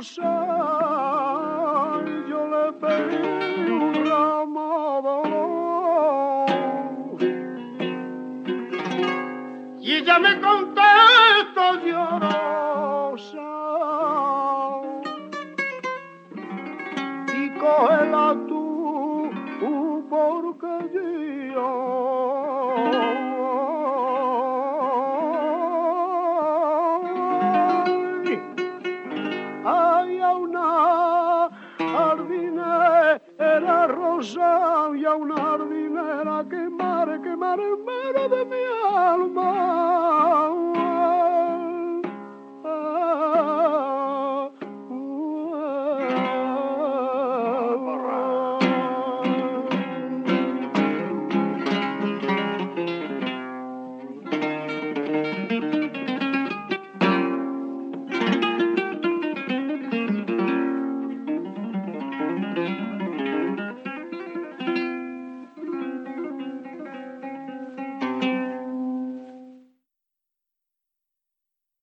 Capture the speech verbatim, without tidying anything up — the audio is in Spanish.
rosa, yo le pedí un ramo de olor. Y ella me contestó llorosa, y cógela tú, porque yo hay una jardinera rosa y a una jardinera que mare, que mare, mare de mi alma.